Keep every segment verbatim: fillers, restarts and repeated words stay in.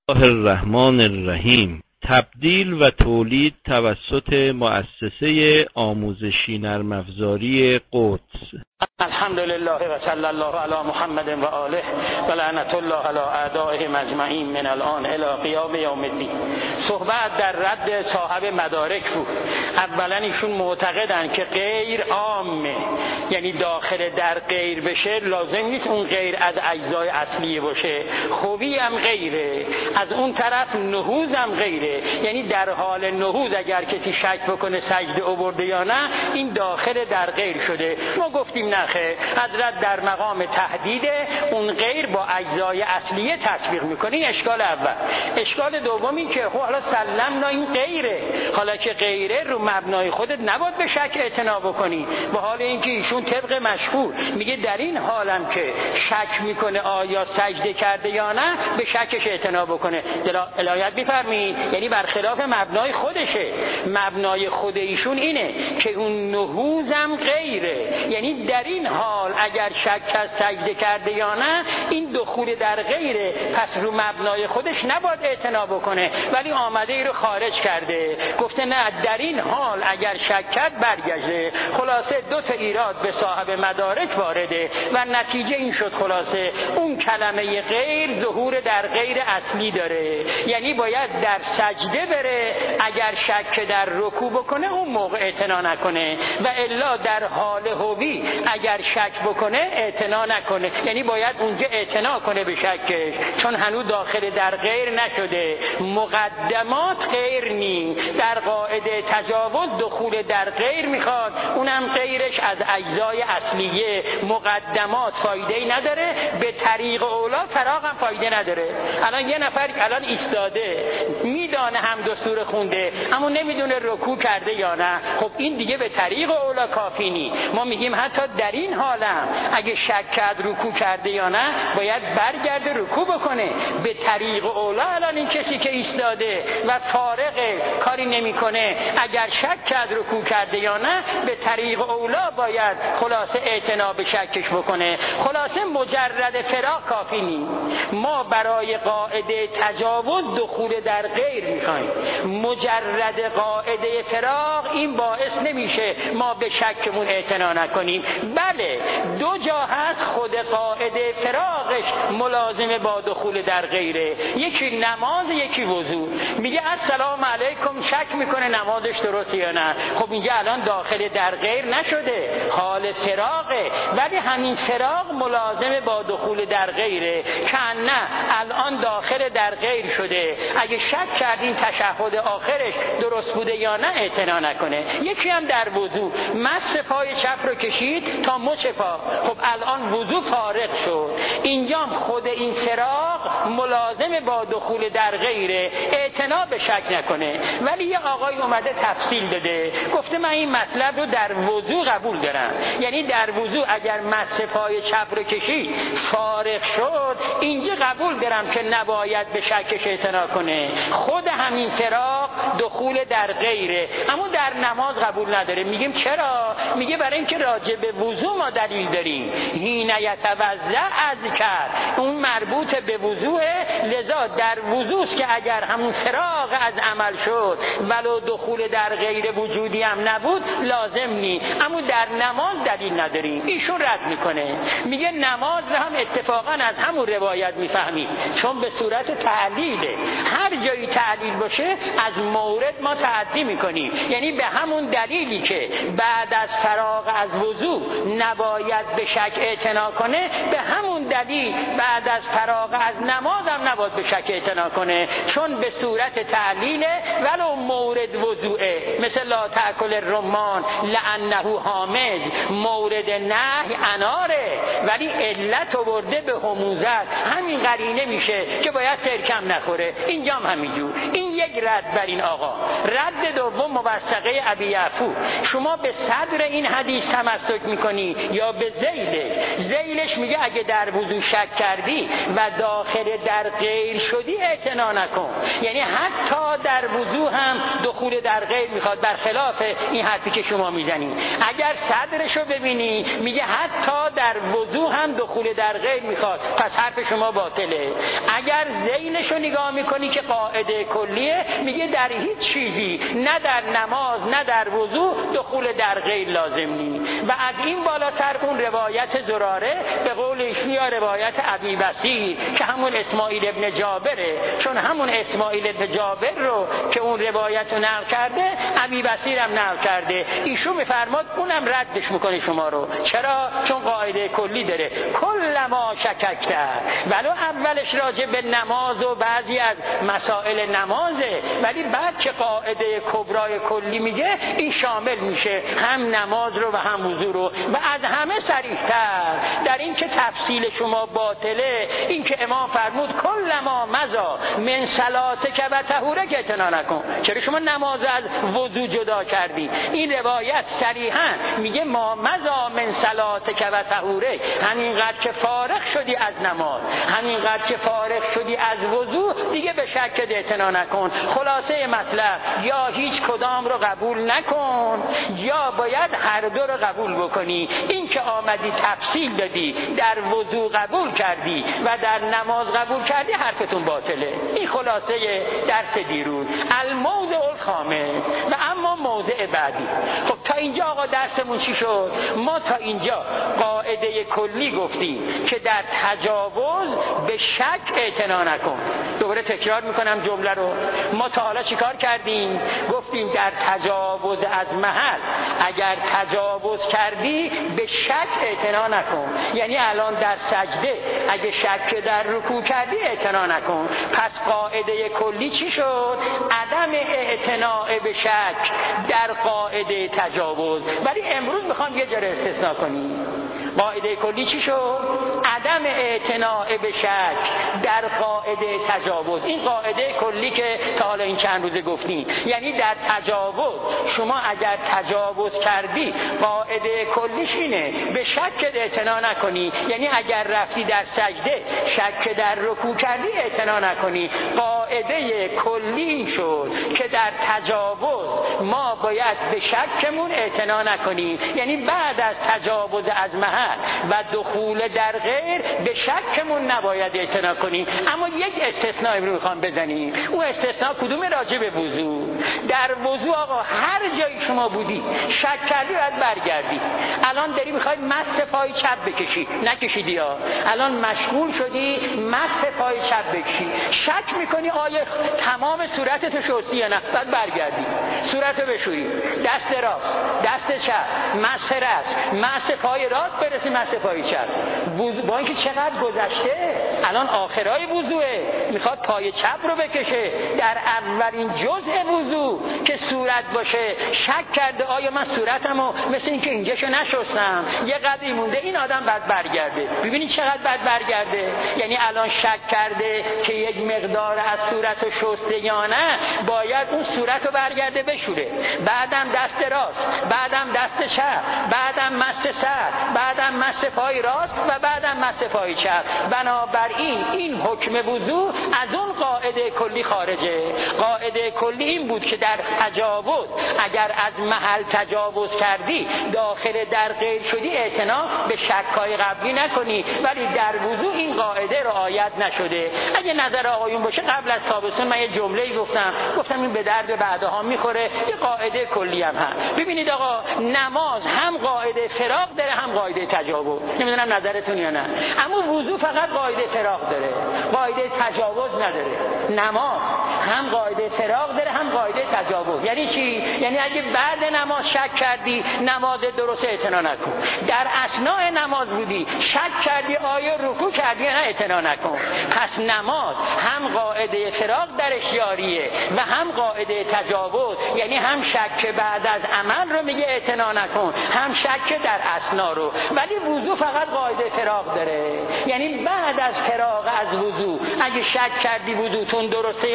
الله الرحمن الرحیم. تبدیل و تولید توسط مؤسسه آموزشی نرم افزاری قدس. الحمدلله و صلی الله علی محمد و آله و لعنت الله علی اعدائهم اجمعین من الان الی قیام یوم الدین. صحبت در رد صاحب مدارک بود. اولا ایشون معتقدن که غیر عامه، یعنی داخل در غیر بشه لازم نیست اون غیر از اجزای اصلی باشه، خوبی هم غیره، از اون طرف نهوض هم غیره، یعنی در حال نهوض اگر کسی شک بکنه سجده آورده یا نه این داخل در غیر شده. ما گفتیم نخه، حضرت در مقام تهدید اون غیر با اجزای اصلیه تطبیق میکنه. این اشکال اول. اشکال دومی که حالا سلمنا این غیره، حالا که غیره رو مبنای خودت نباید به شک اعتنا بکنی، و حال اینکه ایشون طبق مشهور میگه در این حالم که شک میکنه آیا سجده کرده یا نه به شکش اعتنا بکنه. الایت بفرمایید، یعنی برخلاف مبنای خودشه. مبنای خود ایشون اینه که اون نهوزم غیره، یعنی در این حال اگر شک از سجده کرده یا نه این دخول در غیره، پس رو مبنای خودش نباید اعتنا بکنه، ولی آمده ای رو خارج کرده، گفته نه در این حال اگر شک کرد برگشته. خلاصه دو تا ایراد به صاحب مدارک وارده و نتیجه این شد خلاصه اون کلمه غیر ظهور در غیر اصلی داره، یعنی باید در سجده بره، اگر شک در رکوع بکنه اون موقع اعتنا نکنه، و الا در حال هوی اگر شک بکنه اعتنا نکنه، یعنی باید اونجا اعتنا کنه به شکش، چون هنوز داخل در غیر نشده. مقدمات غیر نیم، در قاعده تجاوز دخول در غیر میخواد، اونم غیرش از اجزای اصلیه. مقدمات فایده ای نداره، به طریق اولا فراغ هم فایده نداره. الان یه نفر الان ایستاده میدانه هم دو سوره خونده اما نمیدونه رکوع کرده یا نه، خب این دیگه به طریق اولا کافی نی. ما میگیم حتی در این حالم اگه شک کرد رکوع کرده یا نه باید برگرده رکوع بکنه. به طریق اولا الان این کسی که ایستاده و فارغ کاری نمیکنه اگر شک کرد رکوع کرده یا نه به طریق اولا باید خلاصه اعتنا به شکش بکنه. خلاصه مجرد فراغ کافی نی. ما برای قاعده تجاوز دخول در غیر میخوایم، مجرد قاعده فراغ این باعث نمیشه ما به شکمون اعتنا نکنیم. بله دو جا هست خود قاعده فراغش ملازمه با دخول در غیره، یکی نماز یکی وضو. میگه السلام علیکم، شک میکنه نمازش درسته یا نه، خب اینجا الان داخل در غیر نشده، حال فراغه، ولی همین فراغ ملازمه با دخول در غیره که نه الان داخل در غیر شده. اگه شک کردین تشهد آخرش درست بوده یا نه اعتنا نکنه. یکی هم در وضو، مس پای چپ رو کشید تا مچ پا، خب الان وضو فارغ شد، اینجا خود این فراغ ملازم با دخول در غیره، اعتنا به شک نکنه. ولی یه آقای اومده تفصیل داده، گفته من این مطلب رو در وضو قبول دارم، یعنی در وضو اگر مس پای چپ رو کشید فارغ شد اینجا قبول دارم که نباید به شکش اعتنا کنه. خود همین فراغ دخول در غیره، اما در نماز قبول نداره. میگیم چرا؟ میگه برای اینکه راجع به وضو ما دلیل داریم، حین یتوضأ اذکر، اون مربوط به وضوء، لذا در وضوست که اگر همون فراغ از عمل شد ولو دخول در غیر وجودی هم نبود لازم نی، اما در نماز دلیل نداریم. ایشون رد میکنه، میگه نماز رو هم اتفاقا از همون روایت میفهمیم، چون به صورت تعلیله، هر جایی تعلیل باشه از مورد ما تعدی میکنیم، یعنی به همون دلیلی که بعد از فراغ از وضو نباید به شک اعتنا کنه، به همون دلیل بعد از فراغ از نماز هم نباید به شک اعتنا کنه، چون به صورت تعلیله ولو مورد وضوعه. مثل لا تأکل الرمان لأنه حامض، مورد نهی اناره ولی علت آورده به حموضت، همین قرینه میشه که باید سرکم نخوره. اینجا هم همینجور. این یک رد بر این آقا. رد دوم موثقه ابی یعفو، شما به صدر صدر این حدیث تمسک میکنی یا به ذیلش. ذیلش میگه اگه در وضو شک کردی و داخل در غیر شدی اعتنا نکن. یعنی حتی در وضو هم دخول در غیر میخواد، برخلاف این حرفی که شما میزنی. اگر صدرشو ببینی میگه حتی در وضو هم دخول در غیر میخواد، پس حرف شما باطله. اگر ذیلشو نگاه میکنی که قاعده کلیه، میگه در هیچ چیزی، نه در نماز نه در وضو، دخول در غیر لازم نیست. و از این بالاتر اون روایت زراره به قول ایشون یا روایت ابی بصیر که همون اسماعیل ابن جابره، چون همون اسماعیل ابن جابر رو که اون روایت رو نقل کرده ابی بصیر هم نقل کرده، ایشون میفرماد اونم ردش میکنه شما رو. چرا؟ چون قاعده کلی داره، کل ما شککت، ولو اولش راجع به نماز و بعضی از مسائل نمازه، ولی بعد که قاعده کبرای کلی میگه این شامل میشه هم نماز رو و هم وضو رو. و از همه صریح‌تر در این که تفصیل شما باطله، این که امام فرمود کل ما مزا من صلاتک و طهورک اعتنا نکن. چرا شما نماز از وضو جدا کردی؟ این روایت صریحاً میگه ما مزا من صلاتک و طهورک، همینقدر که فارغ شدی از نماز، همینقدر که فارغ شدی از وضو، دیگه به شک اعتنا نکن. خلاصه مطلب یا هیچ کدام رو قبول نکن یا باید هر دو رو قبول بکنی. این که آمدی تفصیل دادی، در وضو قبول کردی و در نماز قبول کردی، حرفتون باطله. این خلاصه درس دیروز. الموضع الخامس. و اما موضع بعدی. خب تا اینجا آقا درسمون چی شد؟ ما تا اینجا قاعده کلی گفتیم که در تجاوز به شک اعتنا نکن. دوباره تکرار میکنم جمله رو. ما تا حالا چیکار کردیم؟ گفتیم در تجاوز از محل اگر تجاوز کردی به شک اعتنا نکن. یعنی الان در سجده اگه شک در رکوع کردی اعتنا نکن. پس قاعده کلی چی شد؟ عدم اعتناء به شک در قاعده تجاوز. ولی امروز میخوام یه جا استثناء کنیم. قاعده کلی چی شد؟ عدم اعتناء به شک در قاعده تجاوز. این قاعده کلی که تا حالا این چند روزه گفتیم، یعنی در تجاوز شما اگر تجاوز کردی قاعده کلیش اینه به شک اعتنا نکنی. یعنی اگر رفتی در سجده شک در رکوع کردی اعتنا نکنی. قاعده کلی این شد که در تجاوز ما باید به شکمون اعتنا نکنیم. یعنی بعد از تجاوز از محل و دخول در غیر به شکمون نباید اعتنا کنیم. اما یک استثناء امروز میخوام بزنیم. اون استثناء کدومه؟ راجع به وضو. در وضو آقا هر جایی شما بودی شک کردی باید برگردی. الان داری میخوای مس پای چپ بکشی، نکشیدی ها، الان مشغول شدی مس پای چپ بکشی، شک میکنی آیا تمام صورتتو شستی یا نه، باید برگردی صورتو بشوری، دست راست دست چپ، مس راست مس پای راست، برسی مس پای چپ. با اینکه چقدر گذشته، الان آخرای وضوئه، میخواد پای چپ رو بکشه. در اولین جزء وضو که صورت باشه شک کرده آیا من صورتمو مثل اینکه اینجاشو نشستم یه قدری مونده، این آدم بعد برگرده. ببینید چقدر بعد برگرده. یعنی الان شک کرده که یک مقدار از صورتو شسته یا نه، باید اون صورتو برگرده بشوره، بعدم دست راست، بعدم دست چپ، بعدم مس سر، بعدم مس پای راست و بعدم مس پای چپ. بنابراین این حکم وضو از اون قاعده کلی خارجه. قاعده کلی این بود که در تجاوز اگر از محل تجاوز کردی داخل در غیر شدی اعتنا به شک‌های قبلی نکنی. ولی در وضو این قاعده رعایت نشده. اگه نظر آقایون باشه قبل از تابستون من یه جمله‌ای گفتم گفتم این به درد بعدها میخوره، یه قاعده کلی هم هست. ببینید آقا نماز هم قاعده فراق داره هم قاعده تجاوز. نمیدونم نظرتون یا نه، اما وضو فقط قاعده فراق داره، قاعده تجاوز نداره. نماز هم قاعده فراق داره هم قاعده تجاوز. یعنی چی؟ یعنی اگه بعد نماز شک کردی نماز درست اعتنا نکن. در اثناء نماز بودی شک کردی آیا رکوع کردی نه، اعتنا نکن. پس نماز هم قاعده فراق درش جاریه و هم قاعده تجاوز. یعنی هم شک بعد از عمل رو میگه اعتنا نکن، هم شک در اثناء رو. ولی وضو فقط قاعده فراق داره. یعنی بعد از فراق از وضو اگه شک کردی وضوتون درسته یا نه،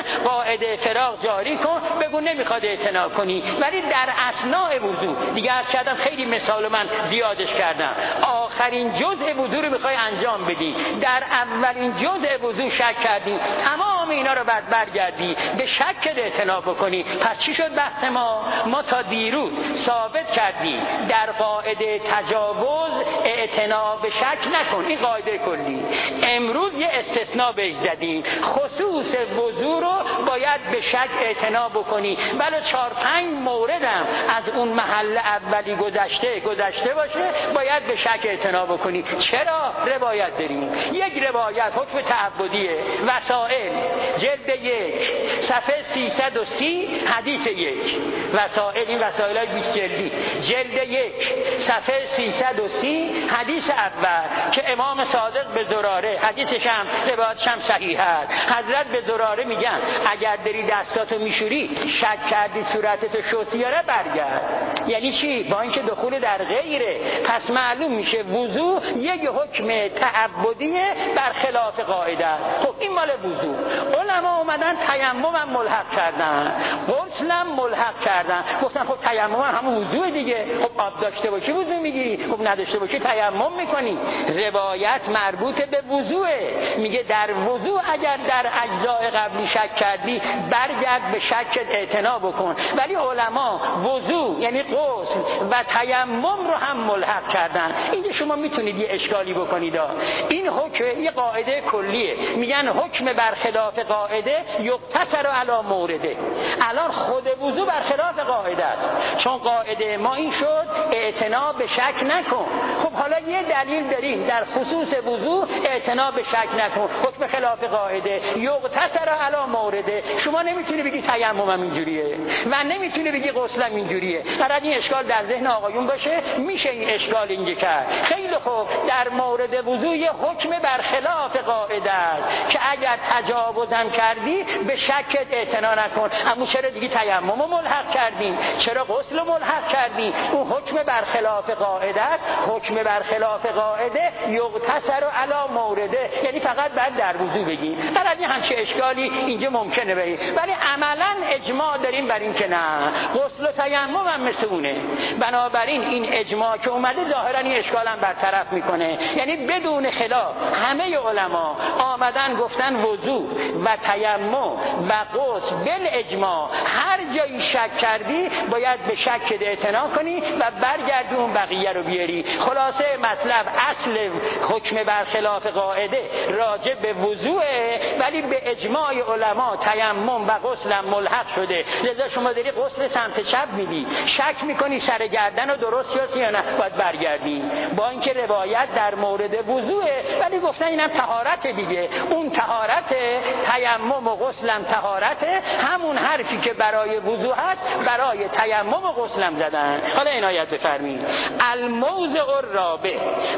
قاعده فراغ جاری کن، بگو نمیخواد اعتنا کنی. ولی در اثناء وضو دیگه عرض کردم خیلی مثال من زیادش کردم، آخرین جزء وضو رو میخوای انجام بدی، در اولین جزء وضو شک کردی، تمام اینا رو بعد برگردی به شک اعتنا بکنی. پس چی شد بحث ما؟ ما تا دیروز ثابت کردیم در قاعده تجاوز اعتنا به شک نکن، این قاعده کلی. امروز یه استثناء بهش زدیم، خصوص وضو رو باید به شک اعتنا بکنی. بله چهار پنج موردم از اون محل اولی گذشته گذشته باشه باید به شک اعتنا بکنی. چرا؟ روایت داریم. یک روایت حکم تعبدیه، وسائل جلد یک صفحه سیصد و سی حدیث یک، وسائل این وسائل های بیست جلدی، جلد یک صفحه سیصد و سی حدیث اول که امام صادق به زراره، حدیثش هم روایتش هم صحیح است، حضرت به زراره میگن اگر داری دستاتو میشوری شک کردی صورتتو شستی یا نه برگرد. یعنی چی؟ با اینکه دخول در غیره، پس معلوم میشه وضو یک حکم تعبدیه برخلاف قاعده. خب این مال وضو. علما اومدن تیمم هم ملحق کردن، غسل هم ملحق کردن، گفتن خب تیمم هم همون وضو دیگه، خب آب داشته باشی وضو میگیری، خب نداشته باشی تیمم میکنی. روایت مربوط به وضوئه، میگه در وضو اگر در اجزای قبلی شک کردی برگرد به شکت اعتنا بکن. ولی علما وضو یعنی غسل و تیمم رو هم ملحق کردن. اینجا شما میتونید یه اشکالی بکنید، این حکم یه قاعده کلیه، میگن حکم برخلاف قاعده یقتصر علی مورده. الان خود وضو برخلاف قاعده است، چون قاعده ما این شد اعتنا به شک نکن. خب حالا یه دلیل داریم در خصوص وضو اعتنا به شک نکن، حکم خلاف قاعده یقتصر علی مورده. شما نمیتونی بگی تیممم اینجوریه و نمیتونی بگی غسلم اینجوریه. قرار این اشکال در ذهن آقایون باشه، میشه این اشکال اینجا کرد. خیلی خوب، در مورد وضو یه حکم برخلاف قاعده است که اگر تجاوزم کردی به شکت اعتنا نکن. اما چرا دیگه تیمم رو ملحق کردیم؟ چرا غسل رو ملحق کردیم؟ اون حکم برخلاف قاعده است. حکم برخلاف قاعده یقتصر علی مورده، یعنی فقط بعد در وضو بگیم. در این همچه اشکالی اینجا ممکنه بگیم، ولی عملا اجماع داریم بر این که نه، غسل و تیمم هم مثل اونه. بنابراین این اجماع که اومده ظاهرا این اشکال هم برطرف میکنه. یعنی بدون خلاف همه علما آمدن گفتن وضو و تیمم و غسل بالاجماع هر جایی شک کردی باید به شک اعتنا کنی و برگردی اون بقیه رو بیاری. خلاصه مطلب اصل حکم برخلاف قاعده راجع به وضوعه، ولی به اجماع علما تیمم و غسل هم ملحق شده. لذا شما داری غسل سمت چپ میدی، شک میکنی سر گردن رو درست شد یا نه، باید برگردی. با اینکه روایت در مورد وضوعه ولی گفتن اینم طهارت دیگه، اون طهارت تیمم و غسل هم طهارته، همون حرفی که برای وضو هست برای تیمم و غسل هم زدن. حالا عنایت بفرمایید. الموضع الرابع،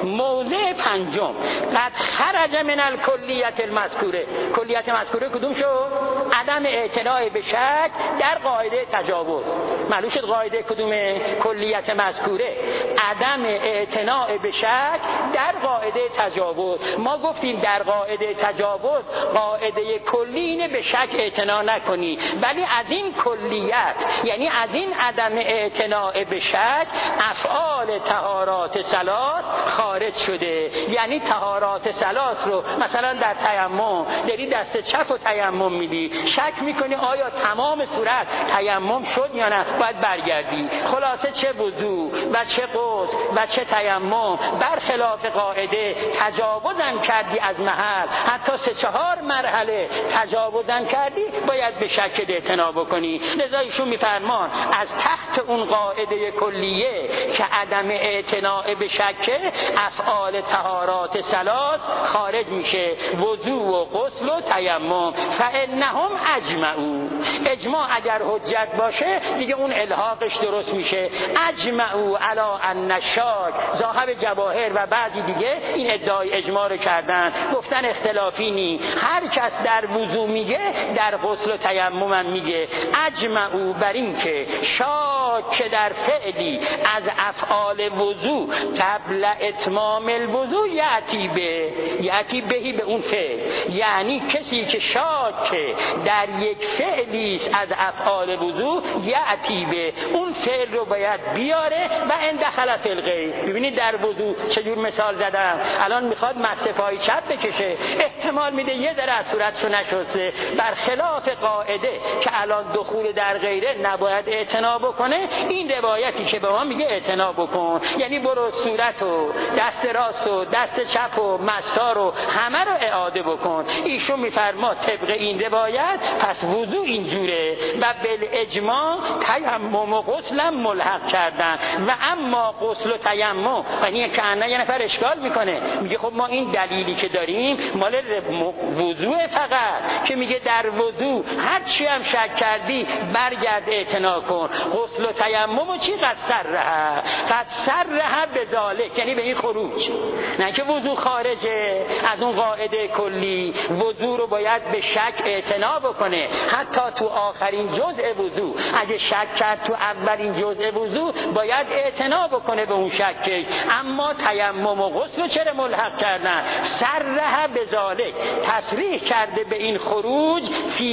موضع پنجم، قد خرج من الکلیت المذکوره. کلیت مذکوره کدوم شد؟ عدم اعتناء به شک در قاعده تجاوز. معلوم شد قاعده کدومه؟ کلیت مذکوره، عدم اعتناء به شک در قاعده تجاوز. ما گفتیم در قاعده تجاوز قاعده کلی اینه به شک اعتنا نکنی، ولی از این کلیت یعنی از این عدم اعتناء به شک افعال طهارات ثلاث خارج شده. یعنی طهارات ثلاث رو مثلا در تیمم داری دست چپ و تیمم میدی، شک میکنی آیا تمام صورت تیمم شد یا نه، باید برگردی. خلاصه چه وضو و چه غسل و چه تیمم برخلاف قاعده تجاوزم کردی از محل، حتی سه چهار مرحله تجاوزم کردی، باید به شک اعتنا بکنی. لذا ایشون میفرمان از تحت اون قاعده کلیه که عدم اعتناء به شک افعال طهارات ثلاث خارج میشه، وضو و غسل و تیمم. فانهم اجمعوا، اجماع اگر حجت باشه دیگه اون الحاقش درست میشه. اجمعوا علی ان الشاک، صاحب جواهر و بعضی دیگه این ادعای اجماع رو کردن، گفتن اختلافی نی، هر کس در وضو میگه در غسل و تیمم هم میگه. اجمعوا بر این که شاک شاک در فعلی از افعال وضو قبل اتمام الوضو یأتی به یأتی بهی به اون فعل، یعنی کسی که شاک در یک فعلی از افعال وضو یأتی به اون فعل رو باید بیاره و ان دخل فی الغیر. ببینید در وضو چجور مثال زدم. الان میخواد مس پای چپ بکشه، احتمال میده یه ذره از صورتشو نشسته، برخلاف قاعده که الان دخول در غیره نباید اعتنا بکنه. این روایتی که به ما میگه اعتنا بکن، یعنی برو صورت و دست راست و دست چپ و مستا رو همه رو اعاده بکن. ایشون میفرما طبق این روایت پس وضو اینجوره و بالاجماع تیمم و غسلم ملحق کردن. و اما غسل و تیمم، یعنی کنه یه نفر اشکال میکنه، میگه خب ما این دلیلی که داریم مال وضو فقط که میگه در وضو هر چی هم شک کردی برگرد اعتنا کن. غسل و تیمم و چی؟ قد سرها قد سرها به ذالک، یعنی به این خروج، نه که وضو خارجه از اون قاعده کلی. وضو رو باید به شک اعتنا بکنه، حتی تو آخرین جزء وضو اگه شک کرد تو اولین جزء وضو باید اعتنا بکنه به اون شک. اما تیمم و غسل چرا ملحق کردن؟ سرها به ذالک، تصریح کرده به این خروج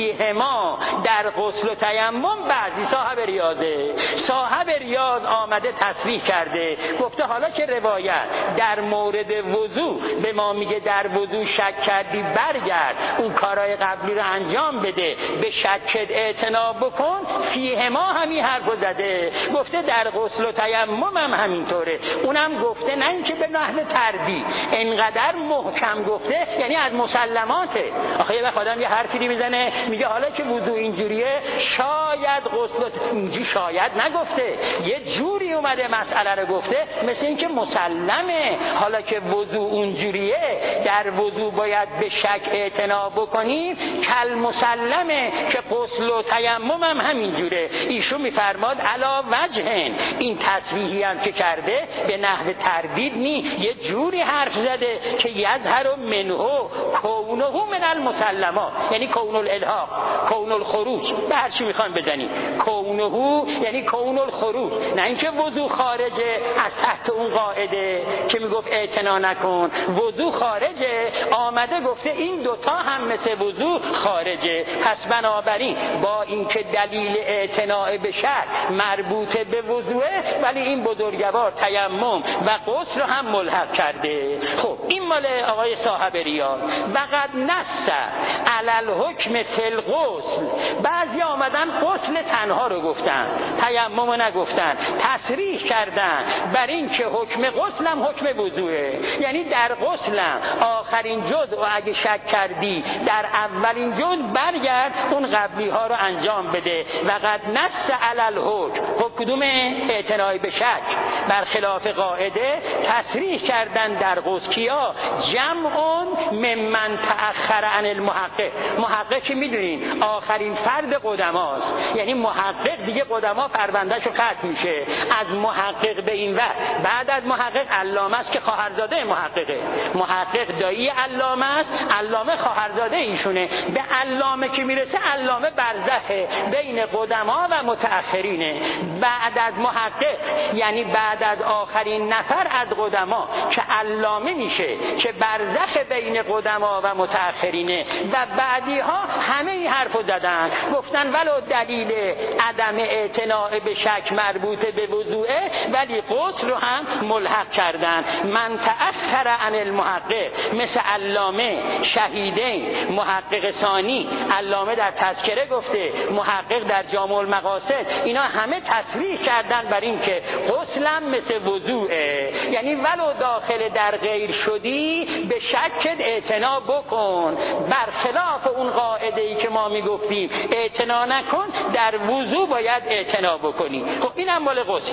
فیهما در غسل و تیمم. بعضی صاحب ریاضه صاحب ریاض آمده تصریح کرده، گفته حالا که روایت در مورد وضو به ما میگه در وضو شک کردی برگرد اون کارهای قبلی رو انجام بده، به شکت اعتنا بکن، فیهما همین حرفو زده. گفته در غسل و تیمم هم همینطوره. اونم گفته نه اینکه به نحو تردید، انقدر محکم گفته یعنی از مسلماته. آخه یه وقت آدم یه حرفی میزنه میگه حالا که وضو اینجوریه شاید غسل، اینجوری شاید نگفته، یه جوری اومده مسئله رو گفته مثل اینکه مسلمه. حالا که وضو اونجوریه در وضو باید به شک اعتنا بکنیم، کل مسلمه که غسل و تیمم هم همینجوره. ایشون میفرماد علا وجهن، این تصریحی هم که کرده به نحو تردید نی، یه جوری حرف زده که یظهر منه کونه من المسلمات، یعنی کون الالحاق، کون الخروج، به هر چی میخوان بزنیم کونه یعنی کون الخروج، نه اینکه وضو خارجه از تحت اون قاعده که میگفت اعتنا نکن. وضو خارجه، آمده گفته این دوتا هم مثل وضو خارجه. پس بنابراین با اینکه دلیل اعتناع به شک مربوط به وضوعه، ولی این بزرگوار تیمم و غسل رو هم ملحق کرده. خب این مال آقای صاحب ریاض. وقد نص علی الحکم فی الغسل، بعضی آمدن غسل تنها رو گفتن، تیمم رو نگفتن، تصریح کردن بر این که حکم غسل هم حکم وضوعه، یعنی در غسل آخرین جزء و اگه شک کردی در اولین جزء برگرد اون قبلی ها رو انجام بده. وقد نص علی الحکم، خب کدوم اعتناع به شک برخلاف قاعده تصریح کردن در غسل کیا؟ جمعون ممن تأخر عن المحقق. محقق که میدونین آخرین فرد قدماست، یعنی محقق دیگه قدما پروندهش رو ختم میشه. از محقق به این وقت، بعد از محقق علامه است که خواهرزاده محققه، محقق دایی علامه است، علامه خواهرزاده ایشونه. به علامه که میرسه علامه برزخه بین قدما و متأخرینه. بعد از محقق یعنی بعد از آخرین نفر از قدما که علامه میشه که برزخ بین قدما و متأخرینه. و بعدی ها همه این حرفو زدن، گفتن ولو دلیل عدم اعتناع به شک مربوط به وضوعه، ولی غسل رو هم ملحق کردن. من تأخر عن المحقق، مثل علامه، شهیدین، محقق ثانی، علامه در تذکره گفته، محقق در جامع المقاصد، اینا همه تصریح کردن بر این که غسل هم مثل وضوعه، یعنی ولو داخل در غیر شدی به شکت اعتنا بکن، برخلاف اون قاعده ای که ما میگفتیم اعتنا نکن، در وضو باید اعتنا بکنی. خب این هم مال غسله.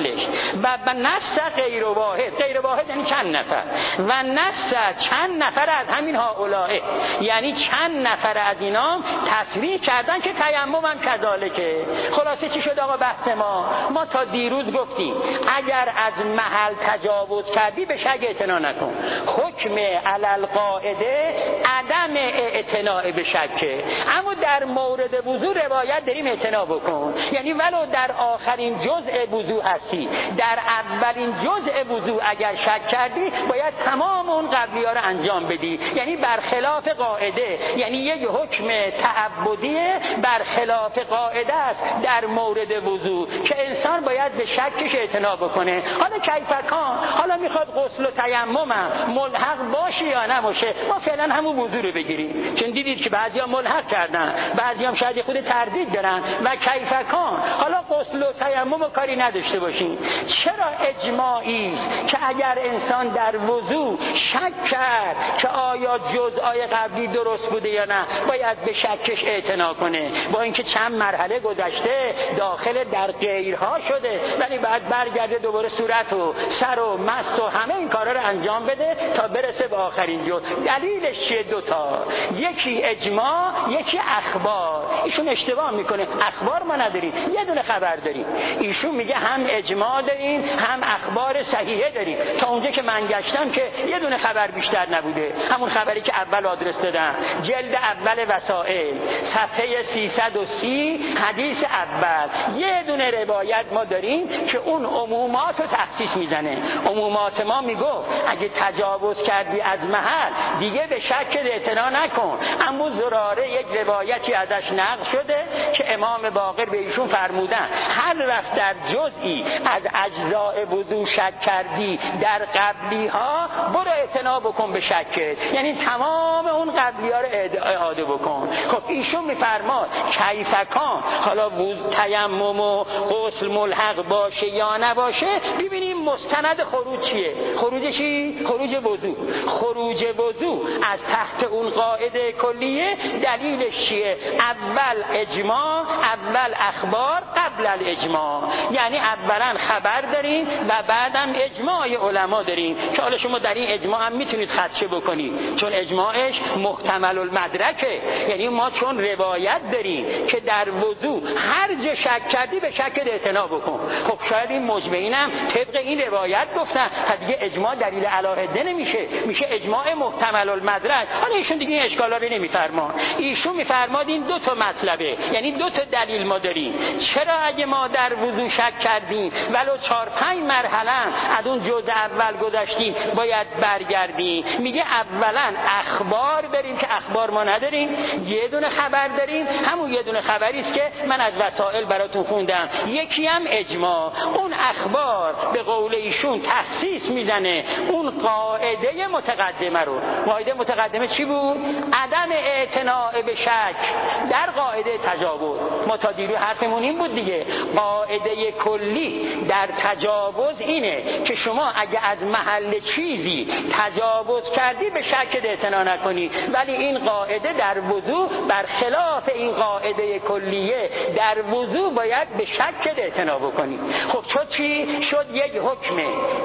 داخلش و و نص غیر واحد، غیر واحد یعنی چند نفر، و نص چند نفر از همین هؤلاء، یعنی چند نفر از اینا تصریح کردن که تیمم هم کذالکه. خلاصه چی شد آقا بحث ما؟ ما تا دیروز گفتیم اگر از محل تجاوز کردی به شک اعتنا نکن. حکم علل قاعده عدم اعتنا به شکه، اما در مورد وضو روایت داریم اعتنا بکن. یعنی ولو در آخرین جزء وضو هستی، در اولین جزء وضو اگر شک کردی باید تمام اون قبلی‌ها رو انجام بدی. یعنی برخلاف قاعده، یعنی یک حکم تعبدی برخلاف قاعده است در مورد وضو که انسان باید به شکش اعتنا بکنه. حالا کیفکان، حالا میخواد غسل و تیمم ملحق باشه یا نباشه، ما فعلا همون وضو رو بگیریم، چون دیدید که بعضیا ملحق کردن، بعضیا هم شاید خود تردید دارن و کیفکان. حالا غسل و تیمم و کاری نداشته باشین. چرا اجماعی است که اگر انسان در وضو شک کرد که آیا جزءای قبلی درست بوده یا نه، باید به شکش اعتنا کنه، با اینکه چند مرحله گذشته داخل در غیرها شده، ولی بعد برگرده دوباره صورت و سر و مست و همه این کارا رو انجام بده تا برسه به آخرین جزء. دلیلش چیه؟ دوتا، یکی اجماع، یکی اخبار. ایشون اشتباه میکنه، اخبار ما نداریم، یه دونه خبر داریم. ایشون میگه هم اجماع داریم هم اخبار صحیحه داریم. تا اونجا که من گشتم که یه دونه خبر بیشتر نبوده، همون خبری که اول آدرس دادم، جلد اول وسائل صفحه سیصد و سی حدیث اول، یه دونه روایت ما داریم که اون عمومات رو تخصیص میزنه. عمومات ما میگفت اگه تجاوز کردی از محل دیگه به شک اعتنا نکن. اما زراره یک روایتی ازش نقل شده که امام باقر به ایشون فرمودن هر وقت در جزئی از اجزاء وضو شک کردی در قبلی ها برو اعتنا بکن به شکت، یعنی تمام اون قبلی ها رو اعاده بکن. خب ایشون میفرماد کیفکان، حالا تیمم و غسل ملحق باشه یا نباشه، ببینیم مستند خروج چیه. خروج چی؟ خروج وضو. خروج وضو از تحت اون قاعده کلیه دلیلش چیه؟ اول اجماع، اول اخبار قبل الاجماع. یعنی اولا خبر داریم و بعدم اجماع علما داریم که حالا شما در این اجماع هم میتونید خدشه بکنید، چون اجماعش محتمل المدرکه. یعنی ما چون روایت داریم که در وضو هر جا شک کردی به شک اعتنا بکن. خب شاید این مجمعینم طبق این روایت گفتن، پس دیگه اجماع دلیل علاهده نمیشه، میشه اجماع محتمل المدرک. حالا ایشون دیگه این اشکالا رو نمیفرمان. ایشون میفرماد این دو تا مطلبه، یعنی دو تا دلیل ما داریم. چرا اگه ما در وضو شک کردیم ولو چهار پنج مرحله از اون جزء اول گذشتیم باید برگردیم؟ میگه اولا اخبار داریم که اخبار ما نداریم، یه دونه خبر داریم، همون یه دونه خبری است که من از وسائل براتون خوندم، یکی هم اجماع. اون اخبار به قول ایشون تخصیص میزنه اون قاعده متقدمه رو. قاعده متقدمه چی بود؟ عدم اعتناء به شک در قاعده تجاوز. ما تا دیرو حرفمون این بود دیگه، قاعده کلی در تجاوز اینه که شما اگه از محل چیزی تجاوز کردی به شک اعتنا نکنی، ولی این قاعده در وضو برخلاف این قاعده کلیه، در وضو باید به شک اعتنا بکنی. خب شد چی؟ شد یک حکم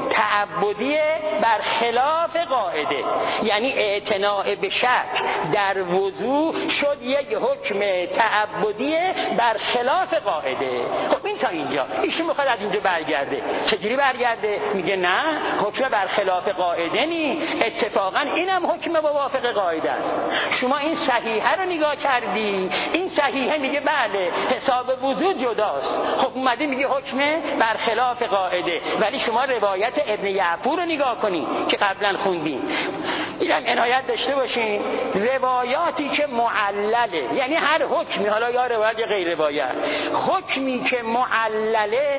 تعبدی برخلاف قاعده، یعنی اعتناء به شک در وضو شد یک حکم تعبدی برخلاف قاعده. خب این تا اینجا. ایشون میخواد از اینجا برگرده. چجوری برگرده؟ میگه نه، حکم برخلاف قاعده نی، اتفاقا اینم حکم موافق قاعده است. شما این صحیحه رو نگاه کردی، این صحیحه میگه بله حساب وضو جداست. خب اومده میگه حکم برخلاف قاعده، ولی شما روایت ابن یعفور رو نگاه کنی که قبلا خوندیم. اینم عنایت داشته باشین، روایاتی که معلله، یعنی هر حکمی، حالا یا روایت یا غیر روایت، حکمی که معلله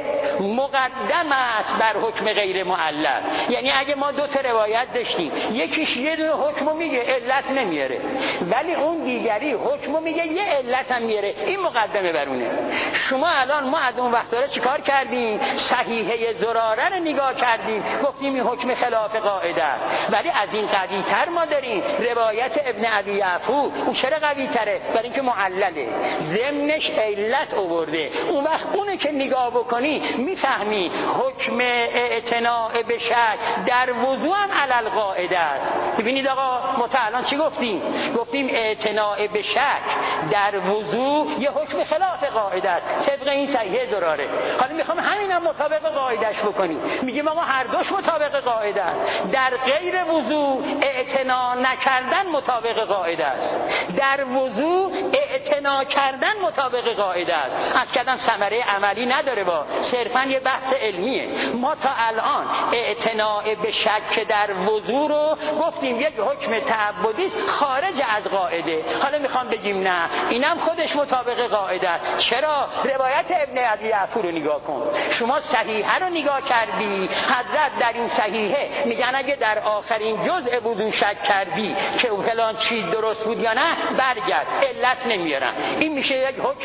مقدم است بر حکم غیر معلل. یعنی اگه ما دو تا روایت داشتیم، یکیش یه دونه حکمو میگه علت نمیاره، ولی اون دیگری حکمو میگه یه علت هم میاره، این مقدمه برونه. شما الان ما از اون وقتا چیکار کردیم؟ صحیحه زراره رو نگاه کردیم، گفتیم این حکم خلاف قاعده، ولی از این قوی تر ما داریم روایت ابن ابی یعفور. اون چرا قوی تره؟ برای اینکه معلله، ضمنش علت آورده. اون وقت اونه که نگاه بکنی میفهمی حکم اعتناء به شک در وضو هم علی القاعده است. ببینید آقا ما تا الان چی گفتیم؟ گفتیم اعتناء به شک در وضو یه حکم خلاف قاعده است طبق این صحیح دراره. حالا میخوام همینم مطابق قاعدهش بکنیم. میگیم آقا هر دوش مطابق قاعده است. در غیر وضو اعتنا نکردن مطابق قاعده است، در وضو اعتنا کردن مطابق قاعده است. از کردم ثمره عملی نداره، با صرفا یه بحث علمیه. ما تا الان اعتناء به شک در وضو رو گفتیم یک حکم تعبدی است خارج از قاعده. حالا میخوام بگیم نه اینم خودش مطابق قاعده است. چرا؟ روایت ابن ابی یعفور رو نگاه کن. شما صحیحه رو نگاه کردی، حضرت در این صحیحه میگن اگه در آخرین جزء وضو شک کردی که فلان چیز درست بود یا نه برگرد، علت نمیارن. این میشه یک حکم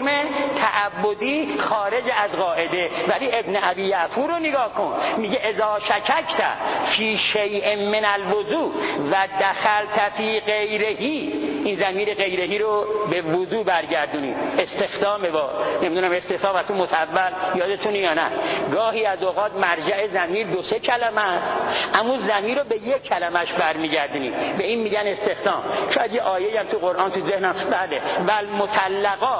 تعبدی خارج از قاعده. ولی ابن ابی یعفور رو نگاه کن، میگه اذا شککت فی شیء من الوضو و دخلت فی غیرهی. این ضمیر غیرهی رو به وضو برگردونید. استخدام با نمیدونم استخدام و تو متول یادتونه یا نه؟ گاهی از اوقات مرجع ضمیر دو سه کلمه است، اما ضمیر رو به یک کلمش برمیگردونید، به این میگن استخدام. شاید یه آیه هم تو قرآن تو ذهنم بله والمطلقات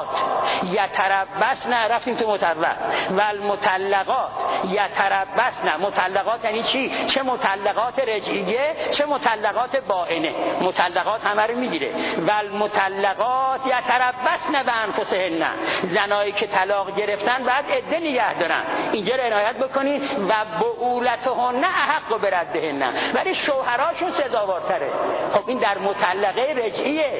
یتربصن، رفتیم تو متول والمطلقات یتربصن. مطلقات یعنی چی؟ چه مطلقات رجعیه چه مطلقات بائنه. مطلقات همه رو میگیره. والمطلقات یتربصن بانفسهن، زنایی که طلاق گرفتن بعد عده نگه دارن. اینجا رو عنایت بکنید و بعولتهن احق بردهن، ولی شوهراشون سزاوارتره. خب این در مطلقه رجعیه.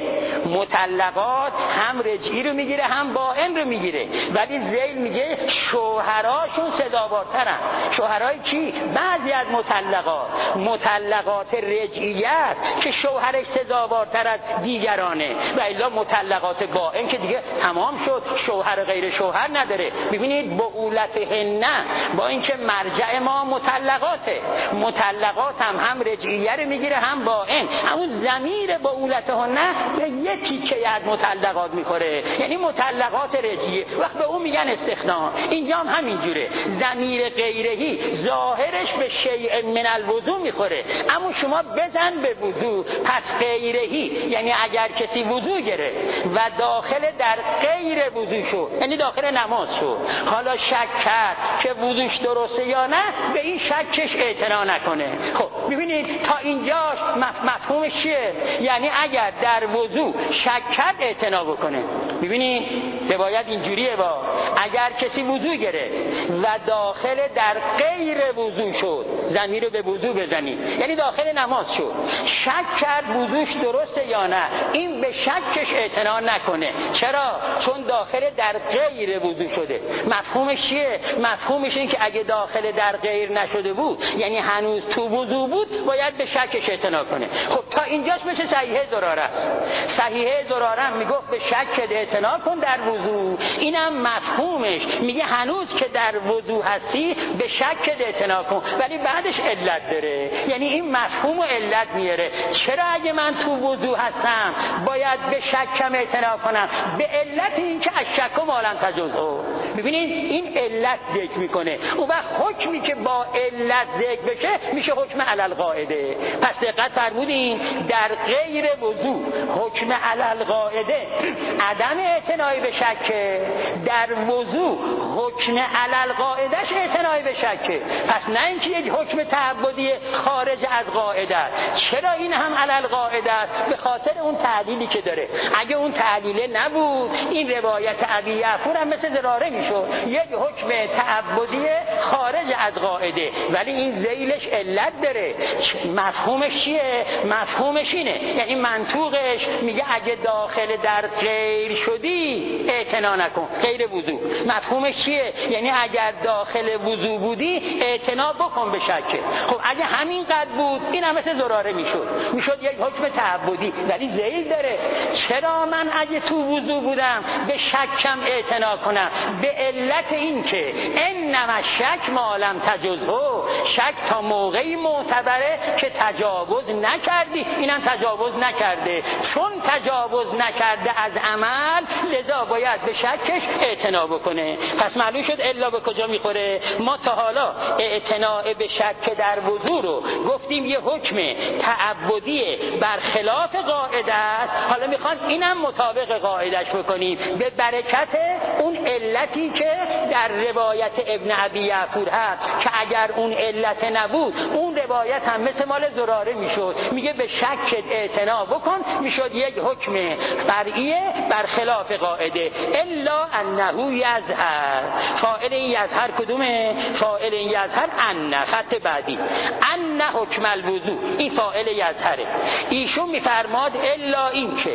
مطلقات هم رجعی رو میگیره هم بائن رو میگیره، ولی ذیل میگه شوهراشون سزاوارترن. شوهرای کی؟ بعضی از مطلقات مطلقات رجعیه است که شوهرش سزاوارتر از دیگرانه، و الا مطلقات بائن که دیگه تمام شد، شوهر غیر شوهر نداره. ببینید بعولتهن، با اینکه مرجع ما مطلقاته، مطلقات هم هم رجعیه رو میگیره هم بائن، اما ضمیر بعولتهن به یکی که از مطلقات میخوره، یعنی مطلقات رجعیه. وقت به اون میگن استخدام. اینجا هم همینجوره، ضمیر غیرهی ظاهرش به شیء من الوضو میخوره، اما شما بزن به وضو، پس غیرهی یعنی اگر کسی وضو گره و داخل در غیر وضو شد، یعنی داخل نماز شد، حالا شک کرد که وضوش درسته یا نه، به این شکش اعتنا نکنه. خب ببینید تا اینجاش مفهومش چیه؟ یعنی اگر در وضو شک کرد اعتنا بکنه. ببینید روایت اینجوریه، با اگر کسی وضو گره و داخل در غیر وضو شد، ضمیر رو به وضو بزنید، یعنی داخل نماز شد، شک کرد وضوش درسته یا نه، این به شکش اعتنا نکنه. چرا؟ چون داخل در غیر وضو شده. مفهومش چیه؟ مفهومش این که اگه داخل در غیر نشده بود، یعنی هنوز تو وضو بود، باید به شکش اعتنا کنه. خب تا اینجاش میشه صحیح زراره. صحیح زراره میگفت به شک اعتنا کن در وضو، اینم مفهومش میگه هنوز که در وضو هستی به شک اعتنا کن، ولی بعدش علت داره، یعنی این مفهوم و علت میاره. چرا اگه من تو وضو هستم باید به شکم اعتنا کنم؟ به علت این که الشک ما لم تجزه. ببینید این علت ذکر میکنه. اون وقت حکمی که با علت ذکر بشه میشه حکم علی القاعده. پس دقت فرمودین در غیر وضو حکم علی القاعده عدم اعتنای به شک، در وضو حکم علی القاعدهش اعتنای به شک. پس نه اینکه یک حکم تعبدی خارج از قاعده است. چرا این هم علی القاعده است؟ به خاطر اون تعلیلی که داره. اگه اون تعلیل نبود این روایت ابی یعفور هم مثل زراره میشد، یک حکم تعبدی خارج از قاعده، ولی این ذیلش علت داره. مفهومش چیه؟ مفهومش اینه، یعنی منطوقش میگه اگه داخل در غیر شدی اعتنا نکن. غیر وضو مفهومش چیه؟ یعنی اگر داخل وضو بودی اعتنا بکن به شکه. خب اگه همین قد بود این هم مثل زراره میشد، میشد یک حکم تعبدی، ولی ذیل داره. چرا من اگه تو وضو بودم به شکم اعتنا کنم؟ به علت این که انما شک ما لم تجزه، شک تا موقعی معتبره که تجاوز نکردی. اینم تجاوز نکرده، چون تجاوز نکرده از عمل لذا باید به شکش اعتنا بکنه. پس معلوم شد الا به کجا میخوره. ما تا حالا اعتنا به شک در وضو رو گفتیم یه حکم تعبدی برخلاف قاعده است، حالا میخوان اینم مطابق قاعدش بکنیم به برکت اون علتی که در روایت ابن ابی یعفور هست که اگر اون علت نبود اون روایت هم مثل مال زراره میشد. میگه به شک اعتنا بکن، میشد یک حکم فرعیه برخلاف قاعده. الا انه یظهر، فاعل این یظهر کدومه؟ فاعل این یظهر ان، خط بعدی ان حکم الوضو، این فاعل یظهره. ایشون میفرماد الا این که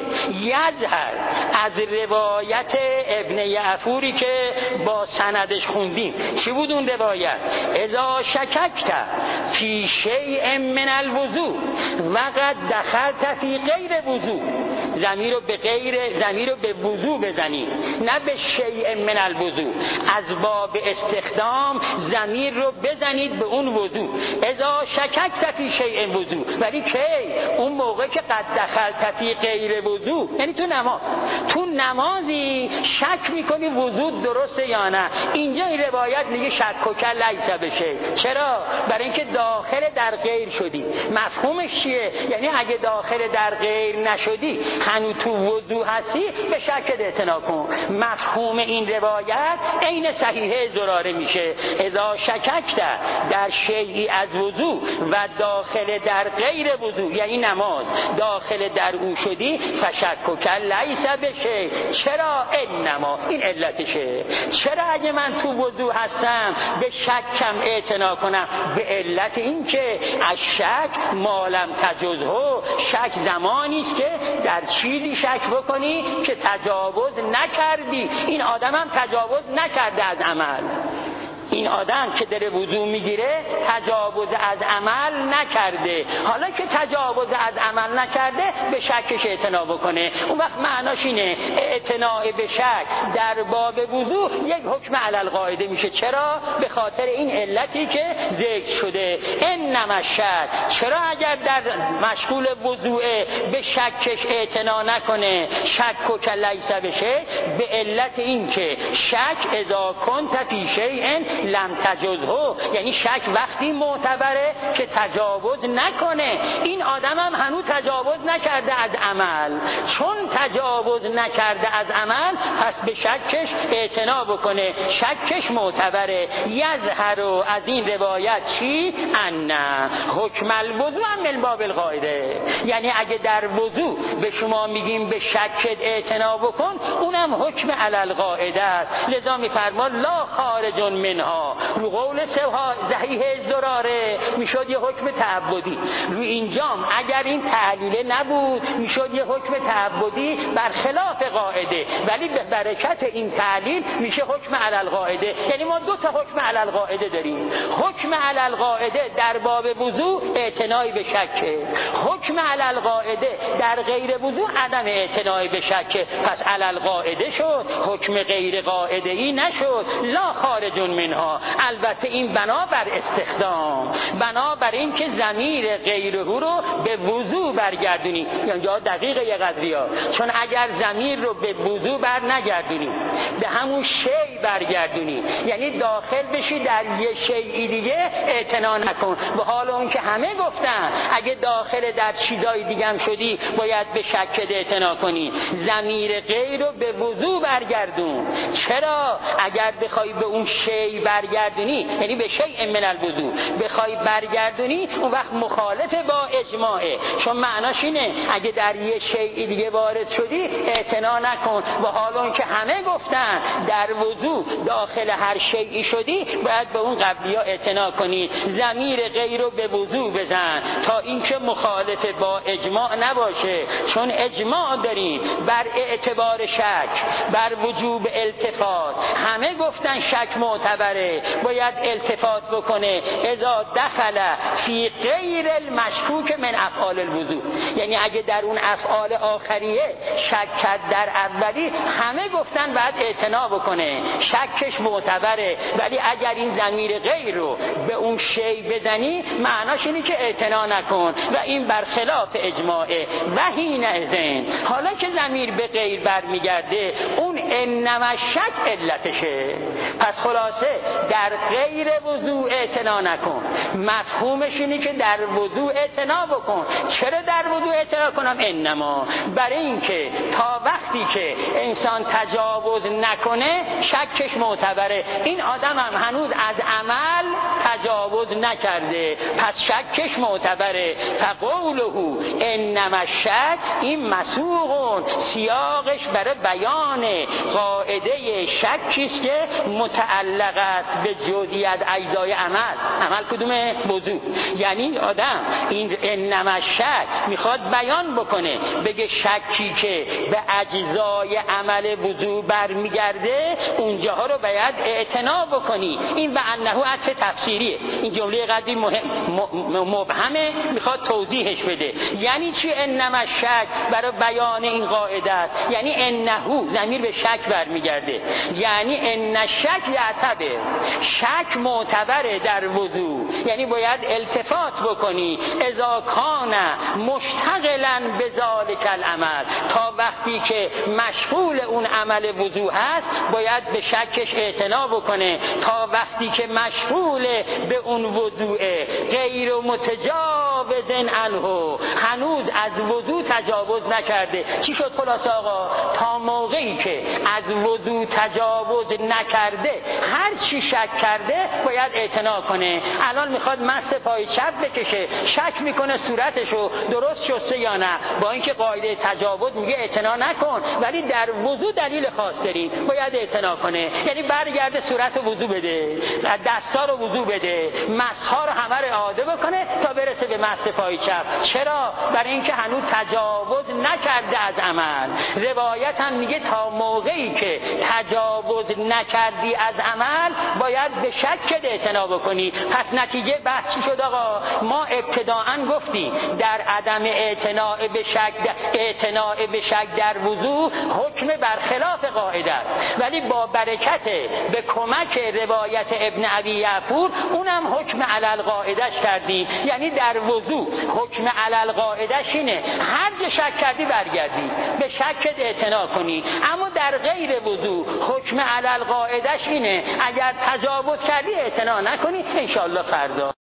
یظهر از روایت ابن یعفوری که با سندش خوندیم. چی بود اون روایت؟ اذا شککت فی شیء من الوضو وقد دخلت فی غیر وضو، ضمیر رو به غیر، ضمیر رو به وضو بزنید نه به شیء من الوضو. از باب استخدام ضمیر رو بزنید به اون وضو. اذا شککت فی شیء وضو، ولی کی؟ اون موقع که قد دخلت فی غیر وضو، یعنی تو نماز. تو نمازی شک میکنی وضو درسته یا نه. اینجا این روایت میگه شک و کل لیس بشه. چرا؟ برای اینکه داخل در غیر شدی. مفهومش چیه؟ یعنی اگه داخل در غیر نشدی هنوز تو وضو هستی به شک اعتنا کن. مفهوم این روایت عین صحیحه زراره میشه. اذا شککت در شیئی از وضو و داخل در غیر وضو، یعنی نماز داخل در او شدی فشک و کل لیس بشه. چرا؟ انما، این علتشه. چرا اگه من تو وضو هستم به شکم اعتنا کنم؟ به علت این که از شک مالم تجزه، شک زمانی است که در چیزی شک بکنی که تجاوز نکردی. این آدم هم تجاوز نکرده از عمل. این آدم که داره وضو میگیره تجاوز از عمل نکرده. حالا که تجاوز از عمل نکرده به شکش اعتنا بکنه. اون وقت معناش اینه اعتنا به شک در باب وضو یک حکم علی القاعده میشه. چرا؟ به خاطر این علتی که ذکر شده. انما شک، چرا اگر در مشغول وضو به شکش اعتنا نکنه شک و کلیس بشه؟ به علت این که شک اذا کنت فی شیء لم تجزه، یعنی شک وقتی معتبره که تجاوز نکنه. این آدم هم هنوز تجاوز نکرده از عمل. چون تجاوز نکرده از عمل پس به شکش اعتنا بکنه. شکش معتبره. یظهر از این روایت چی؟ ان حکم الوضو من باب القاعده، یعنی اگه در وضو به شما میگیم به شکت اعتنا بکن اونم حکم علی القاعده است. لذا میفرماد لا خارج منها، رو قول صحیح زراره میشد یه حکم تعبدی. رو اینجام اگر این تعلیل نبود میشد یه حکم تعبدی برخلاف قاعده، ولی به برکت این تعلیل میشه حکم علی القاعده. یعنی ما دو تا حکم علی القاعده داریم. حکم علی القاعده در باب وضو اعتنای به شک، حکم علی القاعده در غیر وضو عدم اعتنای به شک. پس علی القاعده شد، حکم غیر قاعده ای نشد. لا خارج منها. البته این بنا بر استخدام، بنا بر این که ضمیر غیره رو به وضو برگردونی. یعنی جا دقیقه یه قدری ها، چون اگر ضمیر رو به وضو بر نگردونی به همون شی برگردونی، یعنی داخل بشی در یه شیئی دیگه اعتنا نکن. به حال اون که همه گفتن اگه داخل در چیزای دیگه هم شدی باید به شک اعتنا کنی. ضمیر غیر رو به وضو برگردون. چرا؟ اگر بخوای به اون شی برگردونی، یعنی به شیء من الوضوء بخوای برگردونی، اون وقت مخالف با اجماعه. چون معناش اینه اگه در یه شیء دیگه وارد شدی اعتنا نکن، با حال اون که همه گفتن در وضو داخل هر شیئی شدی باید به اون قبلی ها اعتنا کنی. ضمیر غیر رو به وضو بزن تا اینکه مخالف با اجماع نباشه، چون اجماع داریم بر اعتبار شک، بر وجوب التفات. همه گفتن شک معتبره، باید التفات بکنه. اذا دخل فی غیر المشکوک من افعال الوضو، یعنی اگه در اون افعال آخریه شک کرد در اولی، همه گفتن باید اعتنا بکنه، شکش معتبره. ولی اگر این ضمیر غیر رو به اون شی بزنی معناش اینه که اعتنا نکن و این برخلاف اجماعه. و حین اذن، حالا که ضمیر به غیر برمیگرده، اون انما شک علتشه. پس خلاصه در غیر وضوء اعتنا نکن. مفهومش اینه که در وضوء اعتنا بکن. چرا در وضوء اعتنا کنم؟ انما برای اینکه تا وقتی که انسان تجاوز نکنه شکش معتبره. این آدم هم هنوز از عمل تجاوز نکرده، پس شکش معتبره. فقوله انما شک، این مسوق سیاقش برای بیان قاعده شکیست که متعلق است به جزئیات اجزای عمل. عمل کدومه؟ وضو. یعنی آدم این انما شک میخواد بیان بکنه، بگه شکی که به اجزای عمل وضو برمیگرده اونجاها رو باید اعتنا بکنی. این به انه عطف تفسیریه. این جمله قدری مهم مبهمه، میخواد توضیحش بده. یعنی چی انما شک؟ برای بیان این قاعده است. یعنی انه ضمیر به شک برمیگرده، یعنی ان شک یعتبر، شک معتبره در وضو، یعنی باید التفات بکنی. اذا کان مشتغلا بذلک العمل، تا وقتی که مشغول اون عمل وضو هست باید به شکش اعتنا بکنه. تا وقتی که مشغول به اون وضوء غیر متجاوز عنه، هنوز از وضو تجاوز نکرده. چی شد خلاصه آقا؟ تا موقعی که از وضو تجاوز نکرده هر چی شک کرده باید اعتنا کنه. الان میخواد مس پای چپ بکشه، شک میکنه صورتشو درست شسته یا نه، با اینکه قاعده تجاوز میگه اعتنا نکن، ولی در وضو دلیل خاص داریم باید اعتنا کنه. یعنی برگرده صورت وضو بده، دستا رو وضو بده، مسها رو همه رو اعاده بکنه تا برسه به مس پای چپ. چرا؟ برای اینکه هنوز تجاوز نکرده از عمل. روایت هم میگه تا موقعی که تجاوز نکردی از عمل باید به شک اعتنا بکنی. پس نتیجه بحث چی شد آقا؟ ما ابتداءً گفتیم در عدم اعتناء به شک، اعتناء به شک در وضو حکم برخلاف قاعده است، ولی با برکت به کمک روایت ابن ابی یعفور اونم حکم علی القاعدهش کردیم. یعنی در وضو حکم علی القاعدهش اینه هر جا شک کردی برگردی به شکت اعتنا کنی. اما در غیر وضو حکم علی القاعدهش اینه اگر تجاوز کردی اعتنا نکنی. انشاءالله فردا